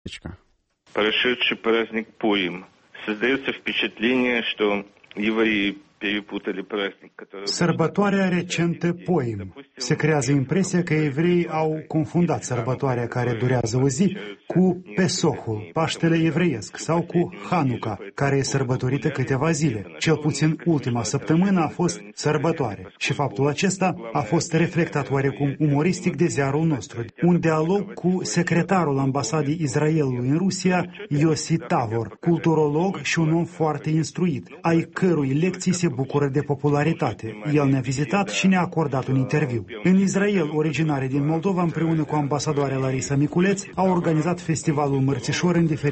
Прошедший праздник Пурим. Создается впечатление, что евреи перепутали праздник, который... Sărbătoarea recentă Purim. Se creează impresia că evreii au confundat sărbătoarea care durează o zi cu Pesohul, Paștele evreiesc, sau cu Hanuca, care e sărbătorită câteva zile. Cel puțin ultima săptămână a fost sărbătoare. Și faptul acesta a fost reflectat oarecum umoristic de ziarul nostru. Un dialog cu secretarul ambasadei Israelului în Rusia, Yossi Tavor, culturolog și un om foarte instruit, ai cărui lecții se bucură de popularitate. El ne-a vizitat și ne-a acordat un interviu. În Israel, originare din Moldova, împreună cu ambasadoarea Larisa Miculeț, a organizat Festivalul Mărțișor în diferite